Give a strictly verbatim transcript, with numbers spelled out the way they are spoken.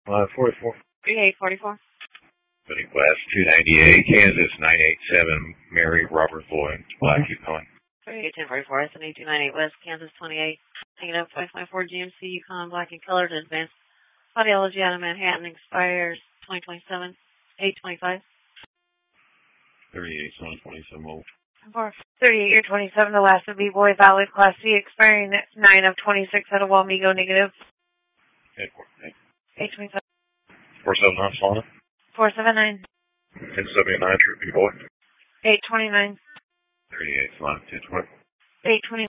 Uh, forty-four. thirty-eight forty-four. City West two ninety-eight, Kansas nine eight seven, Mary Robert Lloyd, Black Yukon. thirty-eight ten forty-four, S N E two ninety-eight West, Kansas twenty-eight. Taking up five five four G M C Yukon, black and colored, advanced audiology out of Manhattan, expires twenty twenty-seven, eight twenty-five. thirty-eight one twenty-seven old. For thirty-eight year twenty-seven, the last would be Boy Valid Class C, expiring at nine of twenty-six at a Wamigo negative. eight twenty-seven. four seven nine Solana. four seven nine. ten seventy-nine Troopy Boy. eight twenty-nine. thirty-eight Solana ten twenty. eight twenty.